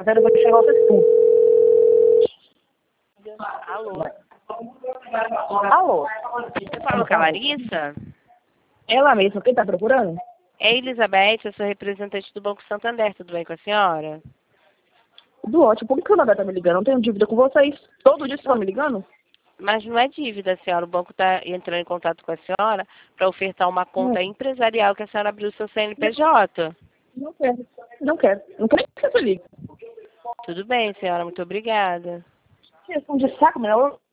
0 vai chegar vocês tudo. Alô? Alô? Você falou com a Larissa? Ela mesma, quem tá procurando? É Elizabeth, eu sou representante do Banco Santander, tudo bem com a senhora? Do ótimo, por que o Nabé tá me ligando? Não tenho dívida com vocês. Todo dia vocês estão me ligando? Mas não é dívida, senhora. O banco está entrando em contato com a senhora para ofertar uma conta empresarial que a senhora abriu o seu CNPJ. Não quero. Não quero. Não quero que você ligue. Tudo bem, senhora. Muito obrigada. Vocês estão de saco, meu.